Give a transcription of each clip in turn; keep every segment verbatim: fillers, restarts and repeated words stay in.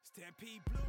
Stampede Blue.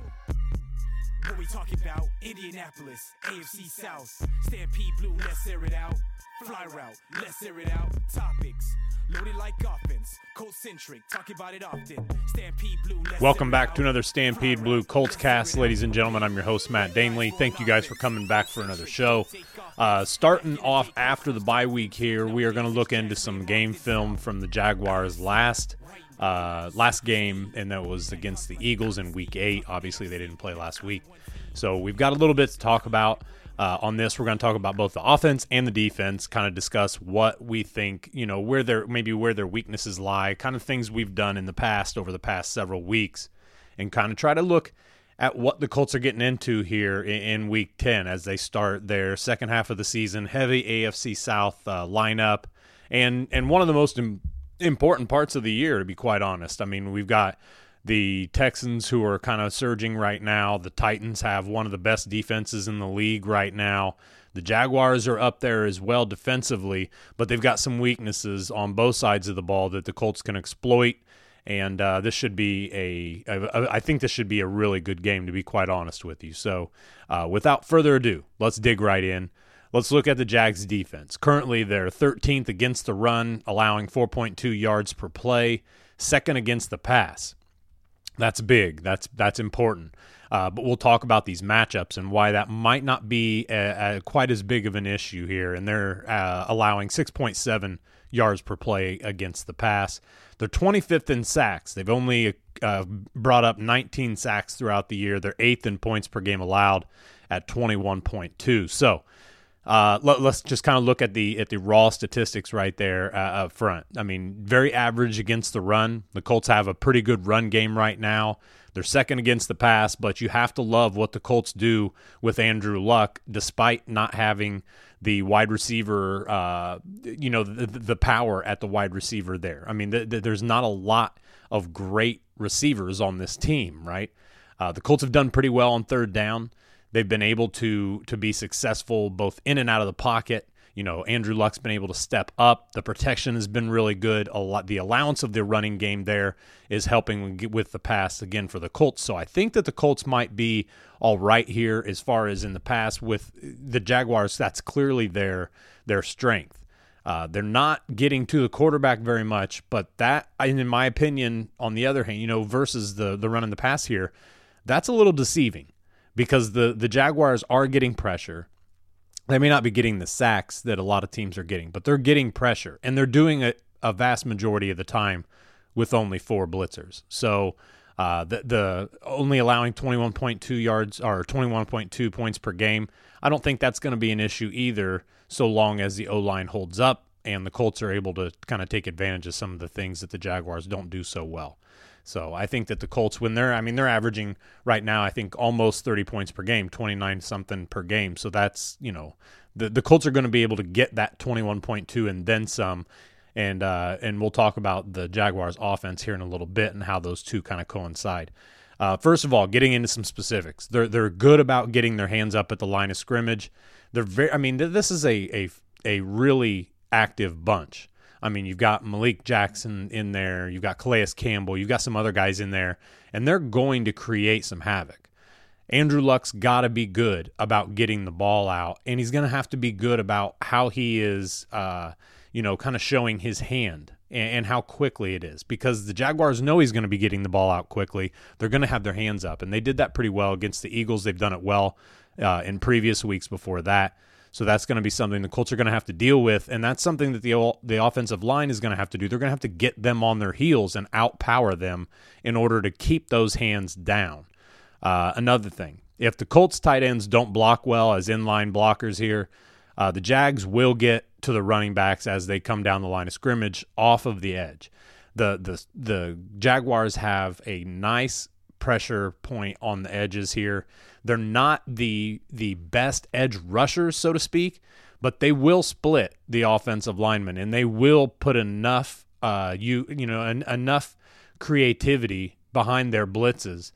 What we talking about? Indianapolis, A F C South. Stampede Blue, let's air it out. Fly route, let's air it out. Topics, loaded like offense. Colt-centric, talking about it often. Stampede Blue, let's Welcome air it back to out. another Stampede Fly Blue route, Colts let's air cast. it out. Ladies and gentlemen, I'm your host, Matt Danley. Thank you guys for coming back for another show. Uh, starting off after the bye week here, we are going to look into some game film from the Jaguars' last uh, last game, and that was against the Eagles in week eight. Obviously, they didn't play last week. So we've got a little bit to talk about uh, on this. We're going to talk about both the offense and the defense, kind of discuss what we think, you know, where their maybe where their weaknesses lie, kind of things we've done in the past over the past several weeks, and kind of try to look at what the Colts are getting into here in, in week ten as they start their second half of the season, heavy A F C South uh, lineup, and and one of the most im- important parts of the year, to be quite honest. I mean, we've got the Texans, who are kind of surging right now. The Titans have one of the best defenses in the league right now. The Jaguars are up there as well defensively, but they've got some weaknesses on both sides of the ball that the Colts can exploit. And uh, this should be a, a, I think this should be a really good game, to be quite honest with you. So uh, without further ado, let's dig right in. Let's look at the Jags defense. Currently, they're thirteenth against the run, allowing four point two yards per play, second against the pass. That's big. That's that's important. Uh, but we'll talk about these matchups and why that might not be a, a, quite as big of an issue here. And they're uh, allowing six point seven yards per play against the pass. They're twenty-fifth in sacks. They've only uh, brought up nineteen sacks throughout the year. They're eighth in points per game allowed at twenty-one point two. So uh, let, let's just kind of look at the at the raw statistics right there uh, up front. I mean, very average against the run. The Colts have a pretty good run game right now. They're second against the pass, but you have to love what the Colts do with Andrew Luck, despite not having the wide receiver, uh, you know, the, the power at the wide receiver there. I mean, the, the, there's not a lot of great receivers on this team, right? Uh, the Colts have done pretty well on third down. They've been able to to be successful both in and out of the pocket. You know, Andrew Luck's been able to step up. The protection has been really good. A lot, the allowance of their running game there is helping with the pass, again, for the Colts. So I think that the Colts might be all right here as far as in the pass. With the Jaguars, that's clearly their, their strength. Uh, they're not getting to the quarterback very much, but that, in my opinion, on the other hand, you know, versus the, the run and the pass here, that's a little deceiving because the, the Jaguars are getting pressure. They may not be getting the sacks that a lot of teams are getting, but they're getting pressure, and they're doing it a vast majority of the time with only four blitzers. So uh, the, the only allowing twenty-one point two yards or twenty-one point two points per game, I don't think that's going to be an issue either, so long as the O-line holds up and the Colts are able to kind of take advantage of some of the things that the Jaguars don't do so well. So I think that the Colts, when they're, I mean, they're averaging right now, I think almost thirty points per game, twenty-nine something per game. So that's, you know, the, the Colts are going to be able to get that twenty-one point two and then some. And, uh, and we'll talk about the Jaguars offense here in a little bit and how those two kind of coincide. Uh, first of all, getting into some specifics, they're, they're good about getting their hands up at the line of scrimmage. They're very, I mean, this is a, a, a really active bunch. I mean, you've got Malik Jackson in there, you've got Calais Campbell, you've got some other guys in there, and they're going to create some havoc. Andrew Luck's got to be good about getting the ball out, and he's going to have to be good about how he is, uh, you know, kind of showing his hand and, and how quickly it is, because the Jaguars know he's going to be getting the ball out quickly. They're going to have their hands up, and they did that pretty well against the Eagles. They've done it well uh, in previous weeks before that. So that's going to be something the Colts are going to have to deal with, and that's something that the the offensive line is going to have to do. They're going to have to get them on their heels and outpower them in order to keep those hands down. Uh, another thing, if the Colts tight ends don't block well as inline blockers here, uh, the Jags will get to the running backs as they come down the line of scrimmage off of the edge. The the the Jaguars have a nice pressure point on the edges here. They're not the the best edge rushers, so to speak, but they will split the offensive linemen, and they will put enough uh you you know en- enough creativity behind their blitzes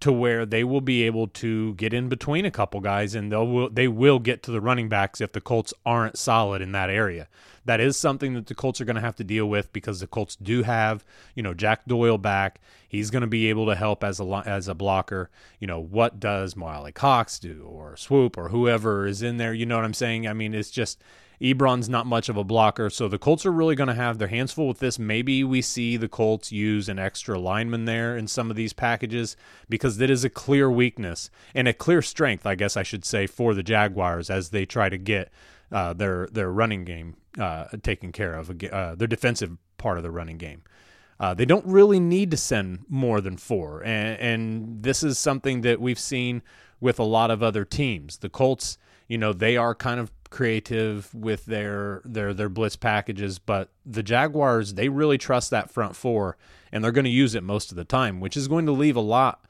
to where they will be able to get in between a couple guys, and they'll will, they will get to the running backs if the Colts aren't solid in that area. That is something that the Colts are going to have to deal with, because the Colts do have, you know, Jack Doyle back. He's going to be able to help as a as a blocker. You know, what does Mo Alie-Cox do, or Swoop, or whoever is in there? You know what I'm saying? I mean, it's just Ebron's not much of a blocker, so the Colts are really going to have their hands full with this. Maybe we see the Colts use an extra lineman there in some of these packages, because that is a clear weakness and a clear strength, I guess I should say, for the Jaguars as they try to get uh, their their running game uh, taken care of, uh, their defensive part of the running game. Uh, they don't really need to send more than four, and, and this is something that we've seen with a lot of other teams. The Colts, you know, they are kind of creative with their their their blitz packages, but the Jaguars, they really trust that front four, and they're going to use it most of the time, which is going to leave a lot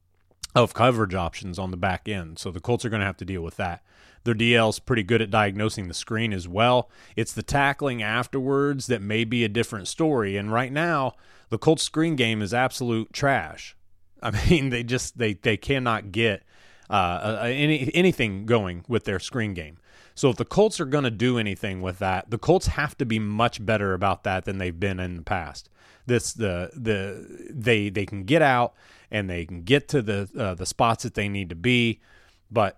of coverage options on the back end. So the Colts are going to have to deal with that. Their D L's pretty good at diagnosing the screen as well. It's the tackling afterwards that may be a different story, and right now the Colts screen game is absolute trash. I mean, they just they they cannot get uh, any anything going with their screen game. So if the Colts are going to do anything with that, the Colts have to be much better about that than they've been in the past. This the the they they can get out and they can get to the uh, the spots that they need to be, but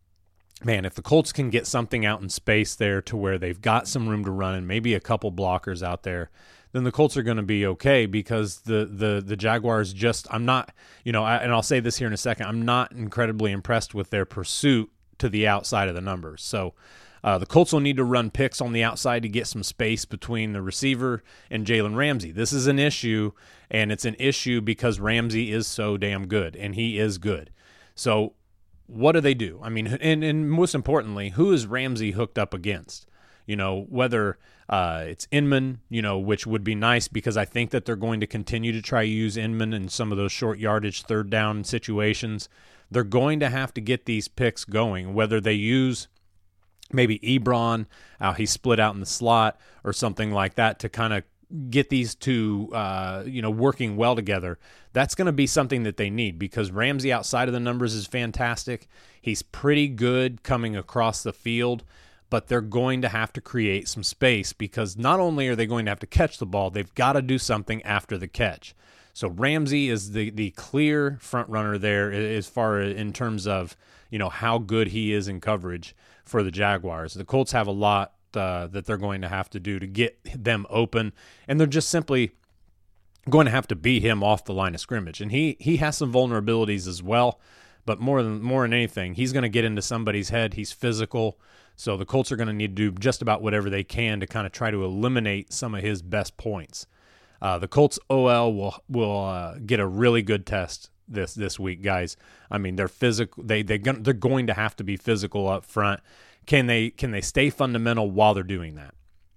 man, if the Colts can get something out in space there to where they've got some room to run and maybe a couple blockers out there, then the Colts are going to be okay, because the the the Jaguars just I'm not you know I, and I'll say this here in a second, I'm not incredibly impressed with their pursuit to the outside of the numbers. So uh, the Colts will need to run picks on the outside to get some space between the receiver and Jalen Ramsey. This is an issue, and it's an issue because Ramsey is so damn good, and he is good. So what do they do? I mean, and, and most importantly, who is Ramsey hooked up against? You know, whether uh, it's Inman, you know, which would be nice, because I think that they're going to continue to try to use Inman in some of those short yardage third down situations. They're going to have to get these picks going, whether they use maybe Ebron, how he's split out in the slot, or something like that to kind of get these two, uh, you know, working well together. That's going to be something that they need, because Ramsey outside of the numbers is fantastic. He's pretty good coming across the field, but they're going to have to create some space, because not only are they going to have to catch the ball, they've got to do something after the catch. So Ramsey is the, the clear front runner there as far as in terms of, you know, how good he is in coverage for the Jaguars. The Colts have a lot uh, that they're going to have to do to get them open, and they're just simply going to have to beat him off the line of scrimmage. And he he has some vulnerabilities as well, but more than more than anything, he's going to get into somebody's head. He's physical, so the Colts are going to need to do just about whatever they can to kind of try to eliminate some of his best points. Uh, the Colts O L will will uh, get a really good test this this week, guys. I mean, they're physical. They they they're going to have to be physical up front. Can they can they stay fundamental while they're doing that?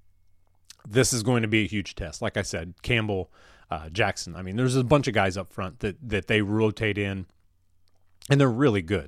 This is going to be a huge test. Like I said, Campbell, uh, Jackson. I mean, there's a bunch of guys up front that that they rotate in, and they're really good.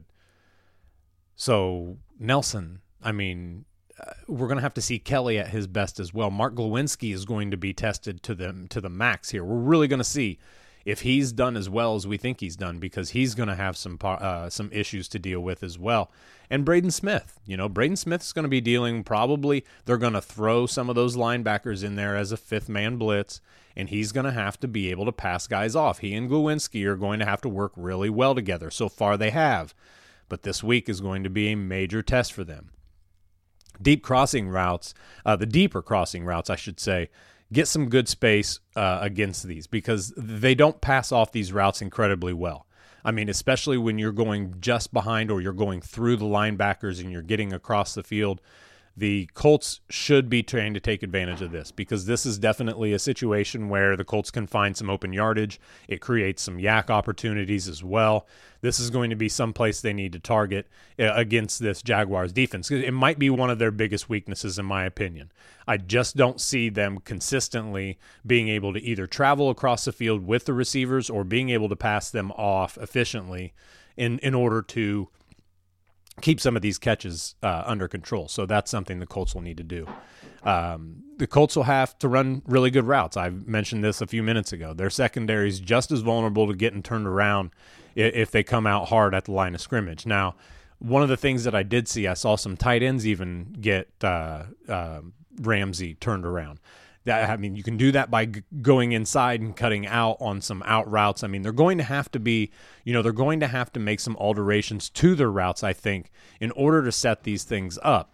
So Nelson, I mean, uh, we're going to have to see Kelly at his best as well. Mark Glowinski is going to be tested to the, to the max here. We're really going to see if he's done as well as we think he's done, because he's going to have some uh, some issues to deal with as well. And Braden Smith, you know, Braden Smith's going to be dealing probably, they're going to throw some of those linebackers in there as a fifth man blitz, and he's going to have to be able to pass guys off. He and Glowinski are going to have to work really well together. So far they have, but this week is going to be a major test for them. Deep crossing routes, uh, the deeper crossing routes, I should say, get some good space uh, against these, because they don't pass off these routes incredibly well. I mean, especially when you're going just behind or you're going through the linebackers and you're getting across the field. The Colts should be trying to take advantage of this, because this is definitely a situation where the Colts can find some open yardage. It creates some yak opportunities as well. This is going to be someplace they need to target against this Jaguars defense. It might be one of their biggest weaknesses, in my opinion. I just don't see them consistently being able to either travel across the field with the receivers or being able to pass them off efficiently in, in order to keep some of these catches uh, under control. So that's something the Colts will need to do. Um, the Colts will have to run really good routes. I mentioned this a few minutes ago. Their secondary is just as vulnerable to getting turned around if they come out hard at the line of scrimmage. Now, one of the things that I did see, I saw some tight ends even get uh, uh, Ramsey turned around. That, I mean, you can do that by g- going inside and cutting out on some out routes. I mean, they're going to have to be, you know, they're going to have to make some alterations to their routes, I think, in order to set these things up.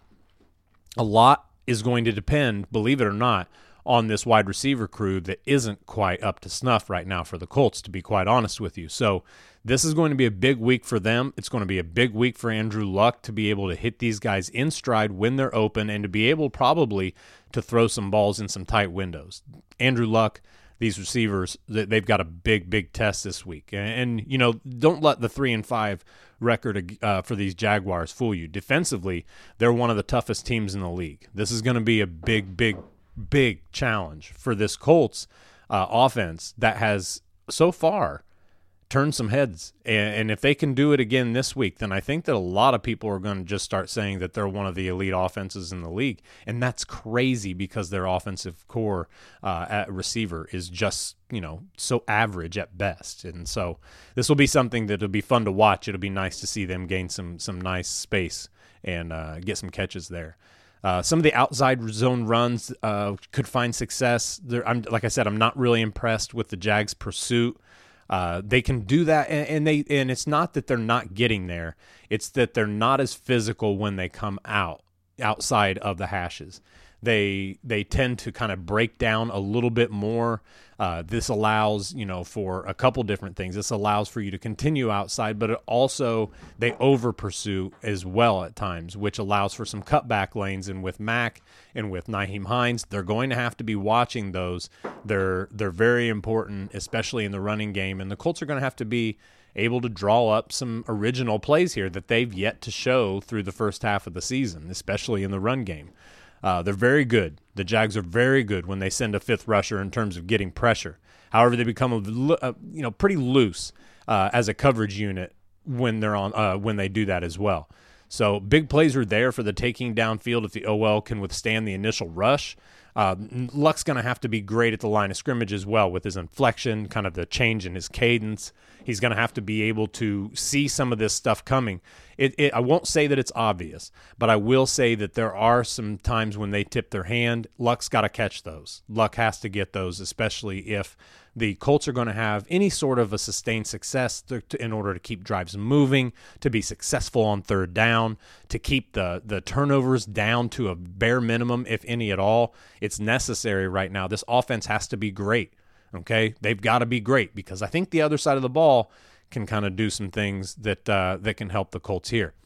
A lot is going to depend, believe it or not, on this wide receiver crew that isn't quite up to snuff right now for the Colts, to be quite honest with you. So this is going to be a big week for them. It's going to be a big week for Andrew Luck to be able to hit these guys in stride when they're open and to be able probably to throw some balls in some tight windows. Andrew Luck, these receivers, they've got a big, big test this week. And, you know, don't let the three and five record uh, for these Jaguars fool you. Defensively, they're one of the toughest teams in the league. This is going to be a big, big, big challenge for this Colts uh, offense that has so far turned some heads. And, and if they can do it again this week, then I think that a lot of people are going to just start saying that they're one of the elite offenses in the league. And that's crazy because their offensive core uh, at receiver is just, you know, so average at best. And so this will be something that will be fun to watch. It'll be nice to see them gain some some nice space and uh, get some catches there. Uh, some of the outside zone runs uh, could find success. There, I'm, like I said, I'm not really impressed with the Jags' pursuit. Uh, they can do that, and, and they and it's not that they're not getting there. It's that they're not as physical when they come out outside of the hashes. They they tend to kind of break down a little bit more. Uh, this allows, you know, for a couple different things. This allows for you to continue outside, but it also they over pursue as well at times, which allows for some cutback lanes. And with Mack and with Nyheim Hines, they're going to have to be watching those. They're they're very important, especially in the running game. And the Colts are going to have to be able to draw up some original plays here that they've yet to show through the first half of the season, especially in the run game. Uh, they're very good. The Jags are very good when they send a fifth rusher in terms of getting pressure. However, they become a, a, you know pretty loose uh, as a coverage unit when they're on uh, when they do that as well. So big plays are there for the taking downfield if the O L can withstand the initial rush. Uh, Luck's going to have to be great at the line of scrimmage as well with his inflection, kind of the change in his cadence. He's going to have to be able to see some of this stuff coming. It, it, I won't say that it's obvious, but I will say that there are some times when they tip their hand. Luck's got to catch those. Luck has to get those, especially if the Colts are going to have any sort of a sustained success to, to, in order to keep drives moving, to be successful on third down, to keep the, the turnovers down to a bare minimum, if any at all. It's necessary right now. This offense has to be great, okay? They've got to be great because I think the other side of the ball can kind of do some things that uh, that can help the Colts here.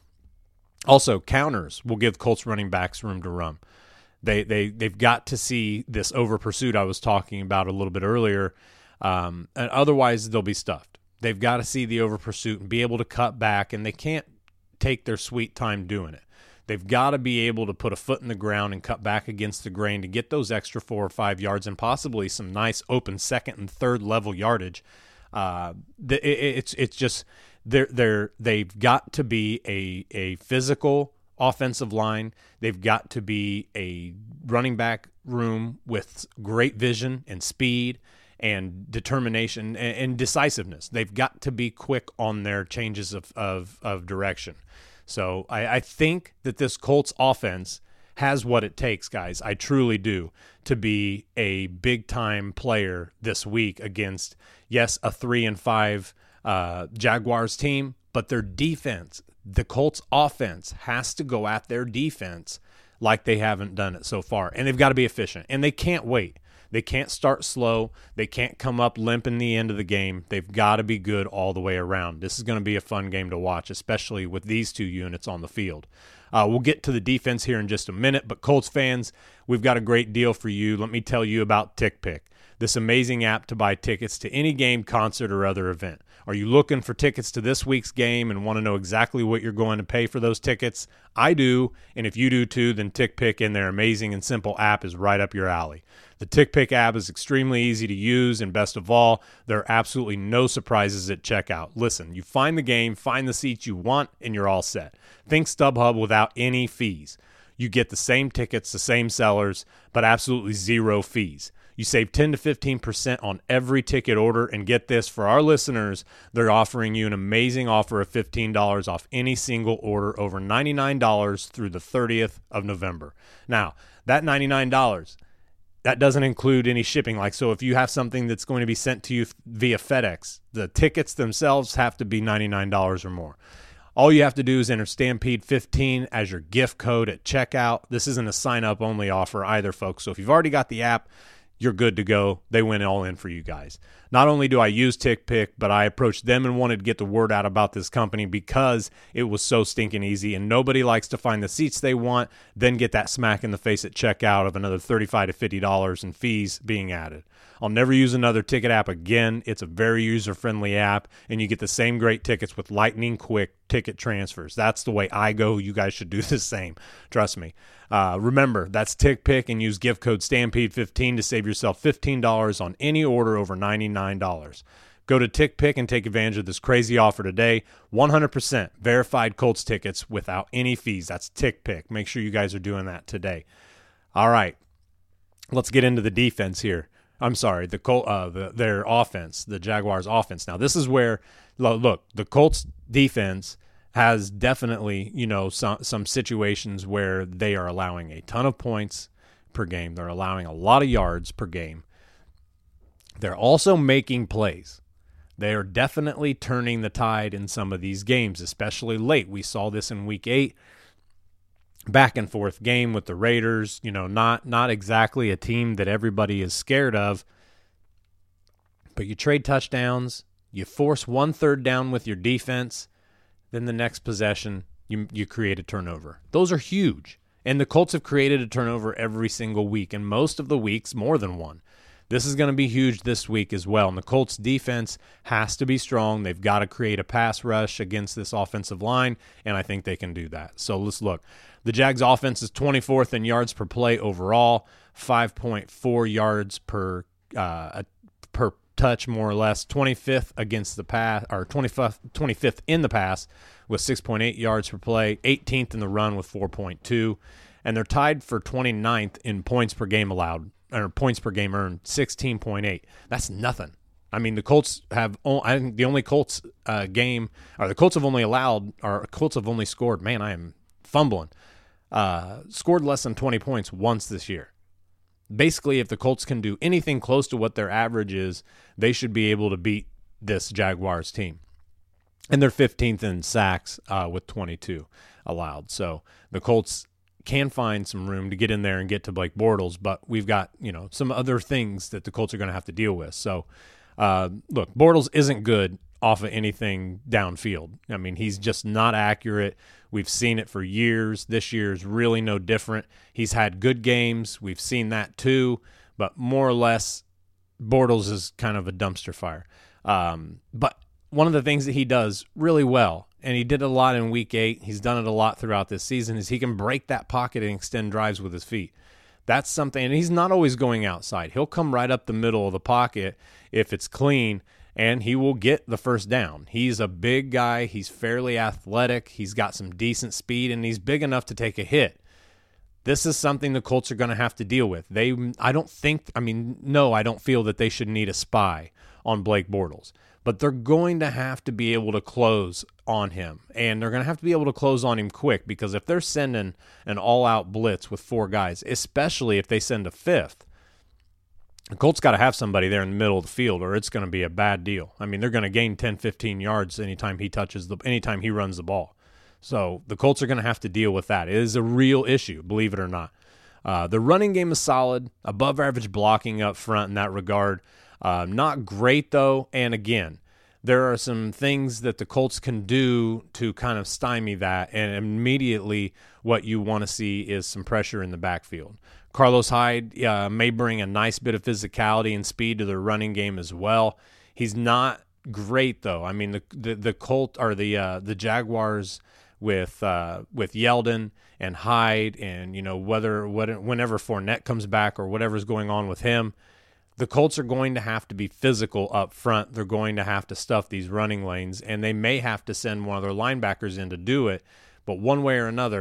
Also, counters will give Colts running backs room to run. They, they, they've got to see this over pursuit I was talking about a little bit earlier. Um, and otherwise, they'll be stuffed. They've got to see the over pursuit and be able to cut back, and they can't take their sweet time doing it. They've got to be able to put a foot in the ground and cut back against the grain to get those extra four or five yards and possibly some nice open second and third level yardage. Uh, it, it's it's just they're they're they've got to be a a physical offensive line. They've got to be a running back room with great vision and speed and determination and, and decisiveness. They've got to be quick on their changes of of, of direction. So I, I think that this Colts offense has what it takes, guys. I truly do, to be a big-time player this week against, yes, a three and five uh, Jaguars team, but their defense, the Colts offense, has to go at their defense like they haven't done it so far. And they've got to be efficient, and they can't wait. They can't start slow. They can't come up limp in the end of the game. They've got to be good all the way around. This is going to be a fun game to watch, especially with these two units on the field. Uh, we'll get to the defense here in just a minute, but Colts fans, we've got a great deal for you. Let me tell you about TickPick, this amazing app to buy tickets to any game, concert, or other event. Are you looking for tickets to this week's game and want to know exactly what you're going to pay for those tickets? I do, and if you do too, then TickPick and their amazing and simple app is right up your alley. The TickPick app is extremely easy to use, and best of all, there are absolutely no surprises at checkout. Listen, you find the game, find the seats you want, and you're all set. Think StubHub without any fees. you get the same tickets, the same sellers, but absolutely zero fees. You save ten to fifteen percent on every ticket order, and get this, for our listeners, they're offering you an amazing offer of fifteen dollars off any single order over ninety-nine dollars through the thirtieth of November. Now, that ninety-nine dollars, that doesn't include any shipping. Like, so if you have something that's going to be sent to you via FedEx, the tickets themselves have to be ninety-nine dollars or more. All you have to do is enter Stampede fifteen as your gift code at checkout. This isn't a sign-up only offer either, folks. So if you've already got the app, you're good to go. They went all in for you guys. Not only do I use TickPick, but I approached them and wanted to get the word out about this company because it was so stinking easy, and nobody likes to find the seats they want, then get that smack in the face at checkout of another thirty-five to fifty dollars in fees being added. I'll never use another ticket app again. It's a very user-friendly app, and you get the same great tickets with lightning quick ticket transfers. That's the way I go. You guys should do the same. Trust me. Uh, remember, that's TickPick, and use gift code Stampede fifteen to save yourself fifteen dollars on any order over ninety-nine dollars. Go to TickPick and take advantage of this crazy offer today. one hundred percent verified Colts tickets without any fees. That's TickPick. Make sure you guys are doing that today. All right, let's get into the defense here. I'm sorry, the Col- uh, the, their offense, the Jaguars' offense. Now, this is where, look, the Colts' defense has definitely, you know, some some situations where they are allowing a ton of points per game. They're allowing a lot of yards per game. They're also making plays. They are definitely turning the tide in some of these games, especially late. We saw this in week eight. Back and forth game with the Raiders, you know, not not exactly a team that everybody is scared of, but you trade touchdowns, you force one third down with your defense, then the next possession, you you create a turnover. Those are huge, and the Colts have created a turnover every single week, and most of the weeks more than one. This is going to be huge this week as well, and the Colts defense has to be strong. They've got to create a pass rush against this offensive line, and I think they can do that. So let's look. The Jags offense is twenty-fourth in yards per play overall, five point four yards per uh, per touch, more or less. twenty-fifth against the pass, or twenty-fifth, twenty-fifth in the pass with six point eight yards per play, eighteenth in the run with four point two, and they're tied for twenty-ninth in points per game allowed, or points per game earned, sixteen point eight. That's nothing. I mean, the Colts have, I think the only Colts uh, game, or the Colts have only allowed, or Colts have only scored, man, I am fumbling, uh, scored less than twenty points once this year. Basically, if the Colts can do anything close to what their average is, they should be able to beat this Jaguars team. And they're fifteenth in sacks uh, with twenty-two allowed. So the Colts can find some room to get in there and get to Blake Bortles, but we've got, you know, some other things that the Colts are going to have to deal with. So, uh, look, Bortles isn't good off of anything downfield. I mean, he's just not accurate. We've seen it for years. This year is really no different. He's had good games. We've seen that too, but more or less, Bortles is kind of a dumpster fire. Um, but one of the things that he does really well, and he did a lot in week eight, he's done it a lot throughout this season, is he can break that pocket and extend drives with his feet. That's something, and he's not always going outside. He'll come right up the middle of the pocket if it's clean, and he will get the first down. He's a big guy. He's fairly athletic. He's got some decent speed, and he's big enough to take a hit. This is something the Colts are going to have to deal with. They, I don't think, I mean, no, I don't feel that they should need a spy on Blake Bortles. But they're going to have to be able to close on him, and they're going to have to be able to close on him quick, because if they're sending an all-out blitz with four guys, especially if they send a fifth, the Colts got to have somebody there in the middle of the field, or it's going to be a bad deal. I mean, they're going to gain ten, fifteen yards anytime he touches the, anytime he runs the ball. So the Colts are going to have to deal with that. It is a real issue, believe it or not. Uh, the running game is solid, above average blocking up front in that regard. Uh, not great, though, and again, there are some things that the Colts can do to kind of stymie that, and immediately what you want to see is some pressure in the backfield. Carlos Hyde uh, may bring a nice bit of physicality and speed to their running game as well. He's not great, though. I mean, the the, the Colt or the uh, the Jaguars with uh, with Yeldon and Hyde, and you know whether whether whenever Fournette comes back or whatever's going on with him, the Colts are going to have to be physical up front. They're going to have to stuff these running lanes, and they may have to send one of their linebackers in to do it. But one way or another,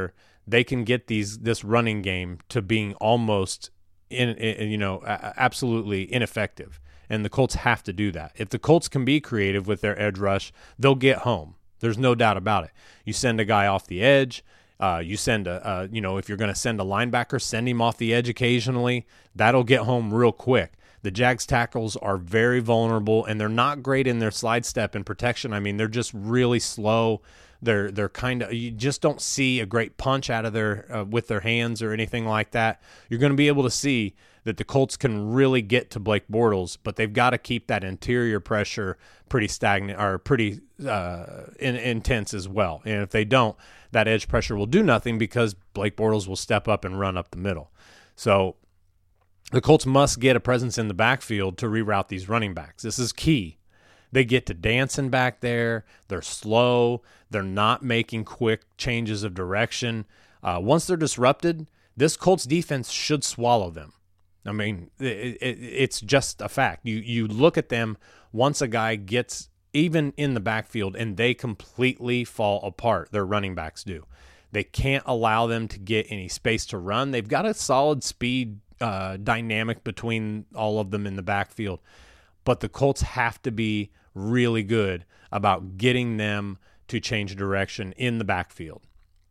they can get these this running game to being almost in, in you know absolutely ineffective. And the Colts have to do that. If the Colts can be creative with their edge rush, they'll get home. There's no doubt about it. You send a guy off the edge. Uh, you send a, uh, you know, if you're going to send a linebacker, send him off the edge occasionally. That'll get home real quick. The Jags tackles are very vulnerable, and they're not great in their slide step and protection. I mean, they're just really slow. They're they're kind of, you just don't see a great punch out of their uh, with their hands or anything like that. You're going to be able to see that the Colts can really get to Blake Bortles, but they've got to keep that interior pressure pretty stagnant or pretty uh, in, intense as well. And if they don't, that edge pressure will do nothing because Blake Bortles will step up and run up the middle. So the Colts must get a presence in the backfield to reroute these running backs. This is key. They get to dancing back there. They're slow. They're not making quick changes of direction. Uh, once they're disrupted, this Colts defense should swallow them. I mean, it, it, it's just a fact. You you look at them once a guy gets even in the backfield and they completely fall apart. Their running backs do. They can't allow them to get any space to run. They've got a solid speed uh, dynamic between all of them in the backfield. But the Colts have to be really good about getting them to change direction in the backfield.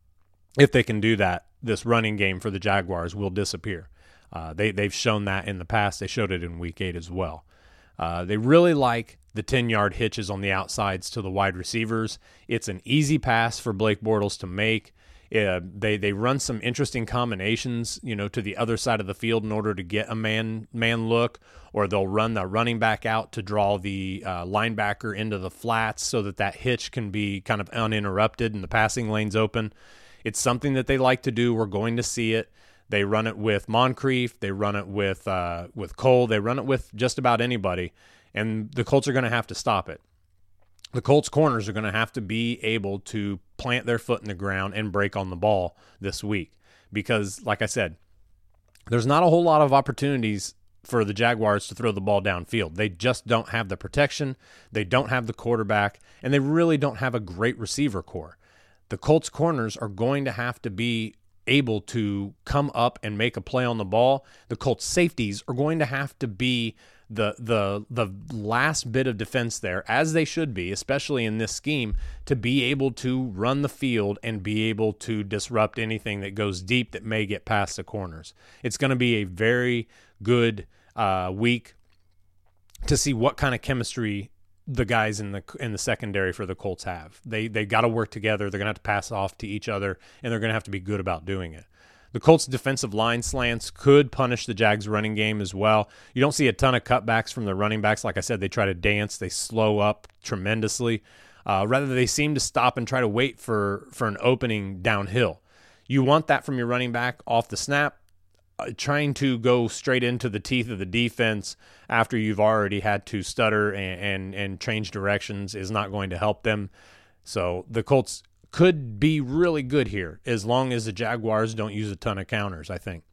If they can do that, this running game for the Jaguars will disappear. Uh, they, they've shown that in the past. They showed it in week eight as well. Uh, they really like the ten-yard hitches on the outsides to the wide receivers. It's an easy pass for Blake Bortles to make. Uh, they they run some interesting combinations, you know, to the other side of the field in order to get a man man look, or they'll run the running back out to draw the uh, linebacker into the flats so that that hitch can be kind of uninterrupted and the passing lane's open. It's something that they like to do. We're going to see it. They run it with Moncrief. They run it with uh, with Cole. They run it with just about anybody, and the Colts are going to have to stop it. The Colts corners are going to have to be able to plant their foot in the ground and break on the ball this week because, like I said, there's not a whole lot of opportunities for the Jaguars to throw the ball downfield. They just don't have the protection. They don't have the quarterback, and they really don't have a great receiver core. The Colts corners are going to have to be able to come up and make a play on the ball. The Colts safeties are going to have to be the the the last bit of defense there, as they should be, especially in this scheme, to be able to run the field and be able to disrupt anything that goes deep that may get past the corners. It's going to be a very good uh, week to see what kind of chemistry the guys in the in the secondary for the Colts have. They they got to work together. They're going to have to pass off to each other, and they're going to have to be good about doing it. The Colts' defensive line slants could punish the Jags' running game as well. You don't see a ton of cutbacks from the running backs. Like I said, they try to dance. They slow up tremendously. Uh, rather, they seem to stop and try to wait for, for an opening downhill. You want that from your running back off the snap. Uh, trying to go straight into the teeth of the defense after you've already had to stutter and, and, and change directions is not going to help them. So the Colts could be really good here as long as the Jaguars don't use a ton of counters, I think.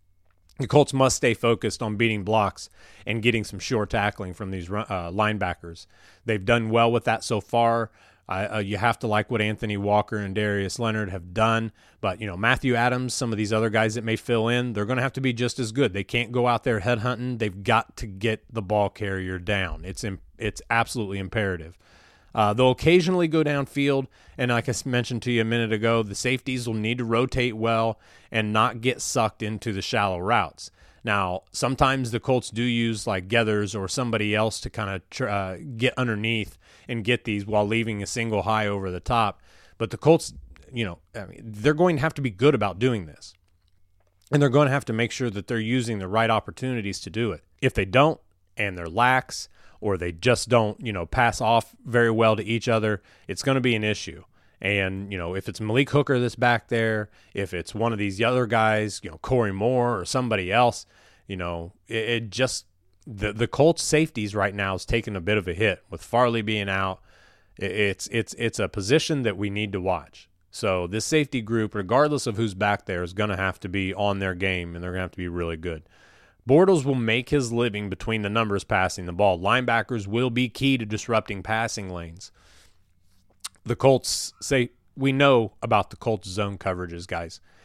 The Colts must stay focused on beating blocks and getting some sure tackling from these uh, linebackers. They've done well with that so far. Uh, uh, you have to like what Anthony Walker and Darius Leonard have done. But, you know, Matthew Adams, some of these other guys that may fill in, they're going to have to be just as good. They can't go out there headhunting. They've got to get the ball carrier down. It's imp- it's absolutely imperative. Uh, they'll occasionally go downfield, and like I mentioned to you a minute ago, the safeties will need to rotate well and not get sucked into the shallow routes. Now, sometimes the Colts do use like Geathers or somebody else to kind of tr- uh, get underneath and get these while leaving a single high over the top. But the Colts, you know, I mean, they're going to have to be good about doing this. And they're going to have to make sure that they're using the right opportunities to do it. If they don't, and they're lax, or they just don't, you know, pass off very well to each other, it's going to be an issue. And, you know, if it's Malik Hooker that's back there, if it's one of these other guys, you know, Corey Moore or somebody else, you know, it, it just, the, the Colts safeties right now is taking a bit of a hit with Farley being out. It, it's, it's, it's a position that we need to watch. So this safety group, regardless of who's back there, is going to have to be on their game, and they're going to have to be really good. Bortles will make his living between the numbers passing the ball. Linebackers will be key to disrupting passing lanes. The Colts say, we know about the Colts zone coverages, guys.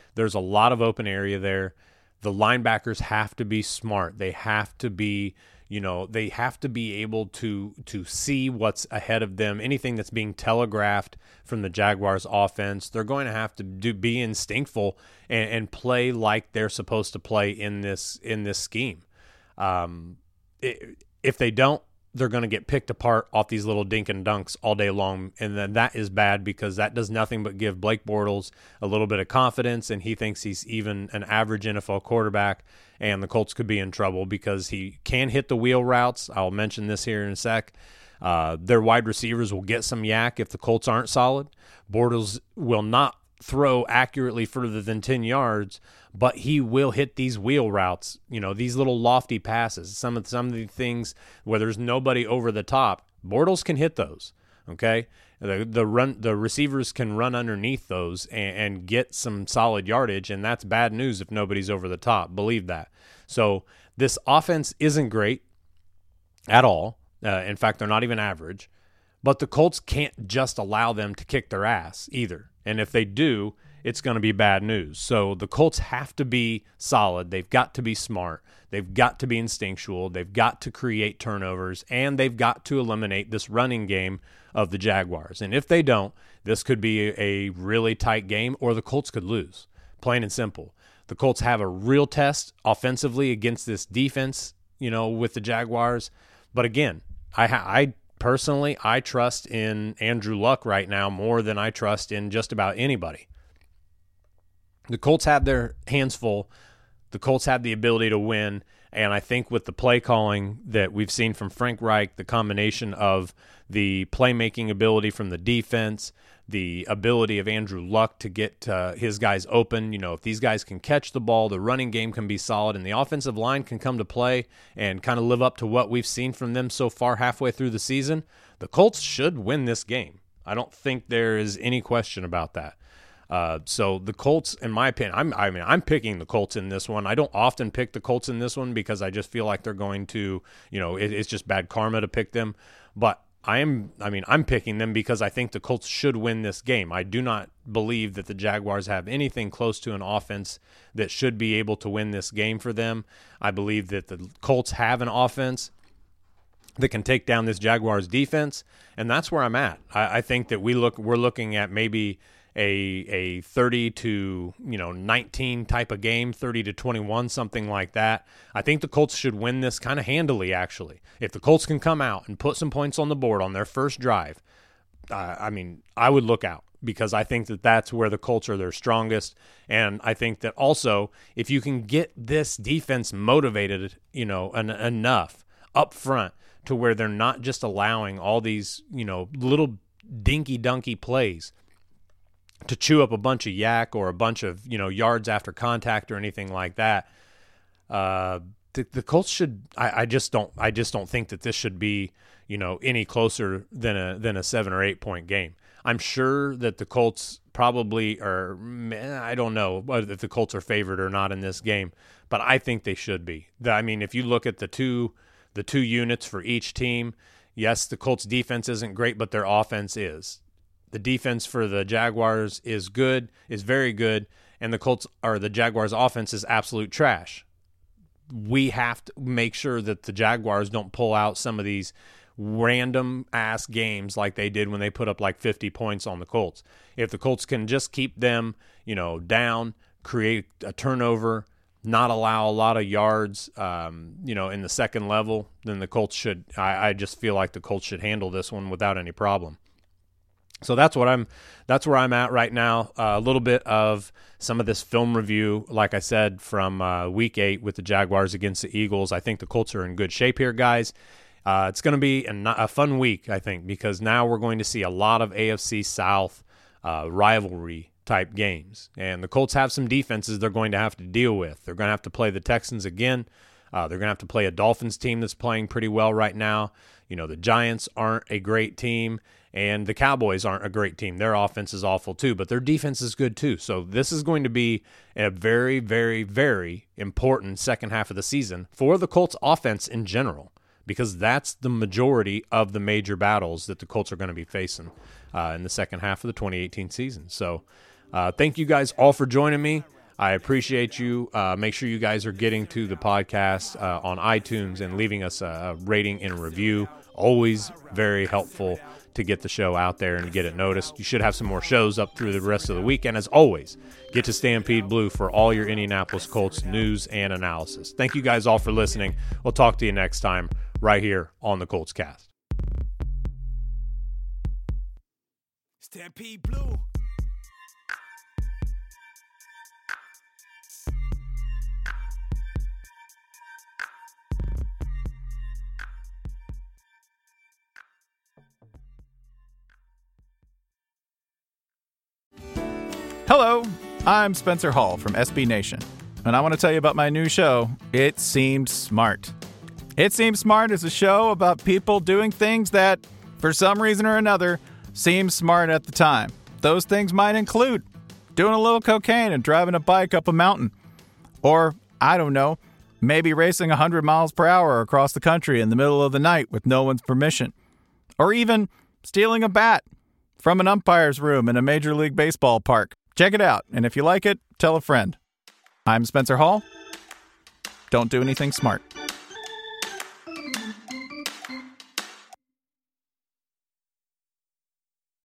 There's a lot of open area there. The linebackers have to be smart. They have to be, you know, they have to be able to to see what's ahead of them. Anything that's being telegraphed from the Jaguars offense, they're going to have to do, be instinctful and, and play like they're supposed to play in this in this scheme. Um, it, if they don't, they're going to get picked apart off these little dink and dunks all day long, and then that is bad because that does nothing but give Blake Bortles a little bit of confidence, and he thinks he's even an average N F L quarterback, and the Colts could be in trouble because he can hit the wheel routes. I'll mention this here in a sec. Uh, their wide receivers will get some yak if the Colts aren't solid. Bortles will not throw accurately further than ten yards, but he will hit these wheel routes, you know, these little lofty passes. Some of some of the things where there's nobody over the top, Bortles can hit those. Okay, the the run the receivers can run underneath those and, and get some solid yardage, and that's bad news if nobody's over the top. Believe that. So this offense isn't great at all. Uh, in fact, they're not even average. But the Colts can't just allow them to kick their ass either. And if they do, it's going to be bad news. So the Colts have to be solid. They've got to be smart. They've got to be instinctual. They've got to create turnovers. And they've got to eliminate this running game of the Jaguars. And if they don't, this could be a really tight game, or the Colts could lose. Plain and simple. The Colts have a real test offensively against this defense, you know, with the Jaguars. But again, I I personally, I trust in Andrew Luck right now more than I trust in just about anybody. The Colts had their hands full. The Colts had the ability to win, and I think with the play calling that we've seen from Frank Reich, the combination of the playmaking ability from the defense, the ability of Andrew Luck to get uh, his guys open. You know, if these guys can catch the ball, the running game can be solid, and the offensive line can come to play and kind of live up to what we've seen from them so far halfway through the season, the Colts should win this game. I don't think there is any question about that. Uh, so the Colts, in my opinion, I'm, I mean, I'm picking the Colts in this one. I don't often pick the Colts in this one because I just feel like they're going to, you know, it, it's just bad karma to pick them. But I am, I mean, I'm picking them because I think the Colts should win this game. I do not believe that the Jaguars have anything close to an offense that should be able to win this game for them. I believe that the Colts have an offense that can take down this Jaguars defense, and that's where I'm at. I, I think that we look, we're looking at maybe a a thirty to, you know, nineteen type of game, thirty to twenty-one, something like that. I think the Colts should win this kind of handily, actually. If the Colts can come out and put some points on the board on their first drive, uh, I mean, I would look out because I think that that's where the Colts are their strongest. And I think that also if you can get this defense motivated, you know, en- enough up front to where they're not just allowing all these, you know, little dinky-dunky plays to chew up a bunch of yak or a bunch of, you know, yards after contact or anything like that. Uh, the, the Colts should. I, I just don't. I just don't think that this should be, you know, any closer than a than a seven or eight point game. I'm sure that the Colts probably are. I don't know if the Colts are favored or not in this game, but I think they should be. I mean, if you look at the two the two units for each team, yes, the Colts defense isn't great, but their offense is. The defense for the Jaguars is good, is very good, and the Colts or the Jaguars offense is absolute trash. We have to make sure that the Jaguars don't pull out some of these random ass games like they did when they put up like fifty points on the Colts. If the Colts can just keep them, you know, down, create a turnover, not allow a lot of yards, um, you know, in the second level, then the Colts should. I, I just feel like the Colts should handle this one without any problem. So that's what I'm. That's where I'm at right now. Uh, a little bit of some of this film review, like I said, from uh, Week Eight with the Jaguars against the Eagles. I think the Colts are in good shape here, guys. Uh, it's going to be a, a fun week, I think, because now we're going to see a lot of A F C South uh, rivalry type games, and the Colts have some defenses they're going to have to deal with. They're going to have to play the Texans again. Uh, they're going to have to play a Dolphins team that's playing pretty well right now. You know, the Giants aren't a great team. And the Cowboys aren't a great team. Their offense is awful too, but their defense is good too. So this is going to be a very, very, very important second half of the season for the Colts offense in general, because that's the majority of the major battles that the Colts are going to be facing uh, in the second half of the twenty eighteen season. So uh, thank you guys all for joining me. I appreciate you. Uh, make sure you guys are getting to the podcast uh, on iTunes and leaving us a rating and a review. Always very helpful to get the show out there and to get it noticed. You should have some more shows up through the rest of the week. And as always, get to Stampede Blue for all your Indianapolis Colts news and analysis. Thank you guys all for listening. We'll talk to you next time right here on the Colts Cast. Stampede Blue. Hello, I'm Spencer Hall from S B Nation, and I want to tell you about my new show, It Seemed Smart. It Seemed Smart is a show about people doing things that, for some reason or another, seem smart at the time. Those things might include doing a little cocaine and driving a bike up a mountain. Or, I don't know, maybe racing one hundred miles per hour across the country in the middle of the night with no one's permission. Or even stealing a bat from an umpire's room in a Major League Baseball park. Check it out, and if you like it, tell a friend. I'm Spencer Hall. Don't do anything smart.